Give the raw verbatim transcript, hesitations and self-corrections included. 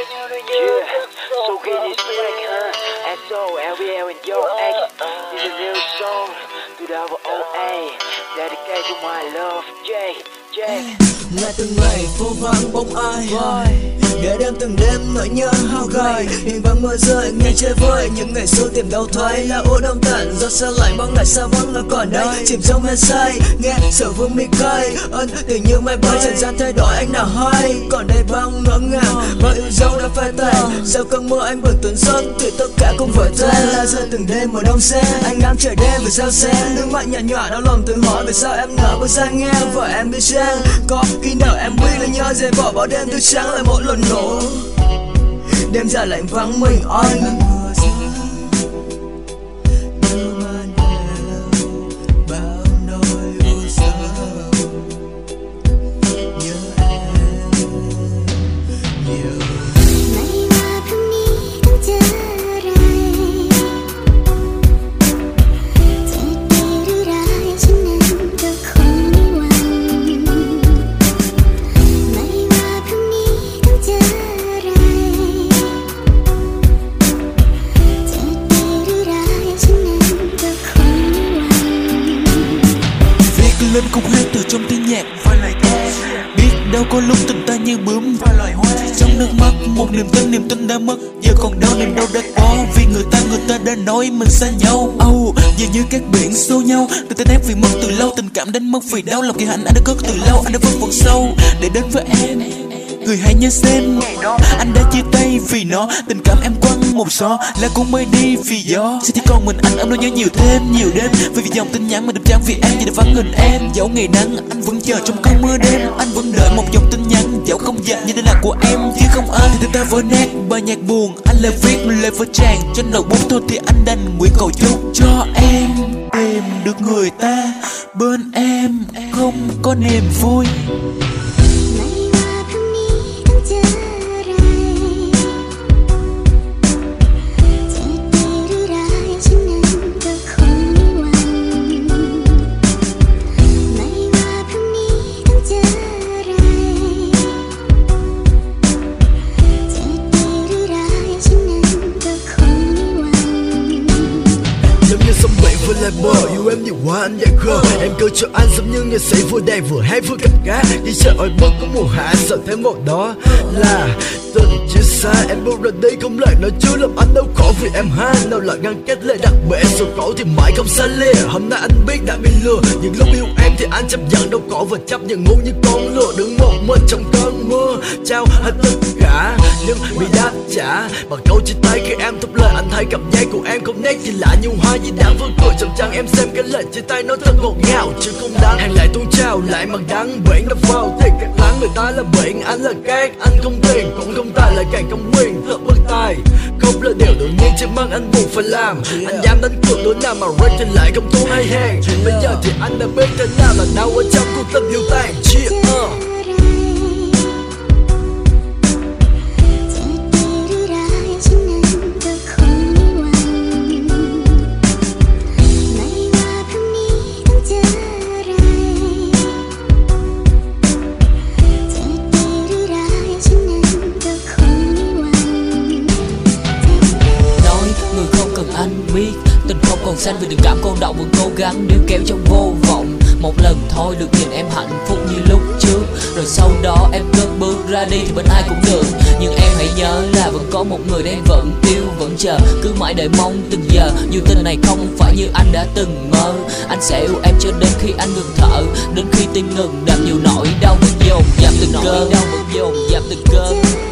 Yeah, so get this track, huh? S O L V L and your X. This is a new song to double O A. Dedicated to my love, J, J. Là từng ngày phố vắng bóng ai, để đêm từng đêm nỗi nhớ hao gầy. Hình bóng mưa rơi nghe chơi vơi, những ngày xưa tìm đâu thấy là ố đông tận. Do xa lạnh bóng lại xa vắng là còn đây, chìm trong men say nghe sở vương mi cây. Ân tình như mây bay trần gian thay đổi anh nào hay, còn đây bao ngỡ ngàng bao yêu dấu đã phai tàn. Sau cơn mưa anh bừng tuần giấc thì tất cả cũng vỡ tan. Là rơi từng đêm mùa đông xe, anh ngắm trời đêm vì sao xem nước mắt nhạt nhòa đau lòng tự hỏi vì sao em nở bước ra ngang. Vợ em đi sang có khi nào em quy là nhớ dây bỏ bao đêm thứ trắng lại một lần nổ. Đêm dài lạnh vắng mình anh. Lên khúc hát từ trong tiếng nhạc và lời ca, biết đâu có lúc tình ta như bướm và loài hoa. Trong nước mắt một niềm tin, niềm tin đã mất, giờ còn đâu niềm đâu đã có. Vì người ta người ta đã nói mình xa nhau. Oh, giờ như các biển xô nhau, từ tay nát vì mất từ lâu, tình cảm đến mất vì đau lòng kỳ hạnh anh đã cất từ lâu. Anh đã vất vọng sâu để đến với em, người hãy nhớ xem ngày đó anh đã chia tay vì nó. Tình cảm em quăng một gió là cũng mới đi vì gió. Sẽ chỉ còn mình anh, em nỗi nhớ nhiều thêm nhiều đêm. Vì vì dòng tin nhắn mà đập trắng vì em chỉ để vắng hình em. Dẫu ngày nắng anh vẫn chờ trong cơn mưa đêm, anh vẫn đợi một dòng tin nhắn. Dẫu không dài như đây là của em chứ không ai thì ta vỡ nát bài nhạc buồn. Anh lại viết lời vỡ tràn trên đầu bút thôi thì anh đành nguyện cầu chúc cho em tìm được người ta bên em không có niềm vui. Với lại bờ yêu em nhiều quá anh đã khờ. Em cơ cho anh giống như nghệ sĩ vừa đẹp vừa hay vừa cặp cá. Đi chơi oi bức có mùa hạ sợ thêm một đó là từng chia xa. Em bước ra đi không lại nói chưa làm anh đau khổ vì em hay. Nào là ngăn kết lệ đặc bể số cổ thì mãi không xa lìa. Hôm nay anh biết đã bị lừa, những lúc yêu em thì anh chấp nhận đau khổ và chấp nhận ngu như con lừa. Đứng một mình trong cơn mưa trao hết tất cả nhưng bị đáp trả bằng câu chia tay khi em thốt lời. Anh thấy cặp dây của em không nét gì lạ như hoa gì đáng vương cười trong trăng. Em xem cái lời chia tay nó thật ngọt ngào chứ không đáng. Hàng lại tuôn trào lại mặt đắng biển đã vào thiệt các lắng. Người ta là biển anh là cát, anh không tiền cũng không tài lại càng không quyền thật bất tài. Không là điều tự nhiên chỉ mang anh buộc phải làm. Anh dám đánh cược đối nào mà rate thì lại không thua hay hàng. Bây giờ thì anh đã biết thế nào là đau ở trong cuộc tình yêu tàn chia uh. Anh biết tình không còn xanh vì tình cảm con đậu vẫn cố gắng níu kéo trong vô vọng. Một lần thôi được nhìn em hạnh phúc như lúc trước, rồi sau đó em cất bước ra đi thì bên ai cũng được. Nhưng em hãy nhớ là vẫn có một người em vẫn yêu vẫn chờ, cứ mãi đợi mong từng giờ. Dù tình này không phải như anh đã từng mơ, anh sẽ yêu em cho đến khi anh ngừng thở, đến khi tim ngừng đập. Nhiều nỗi đau vẫn dồn dập từng cơn, đau vẫn dồn dập từng cơn.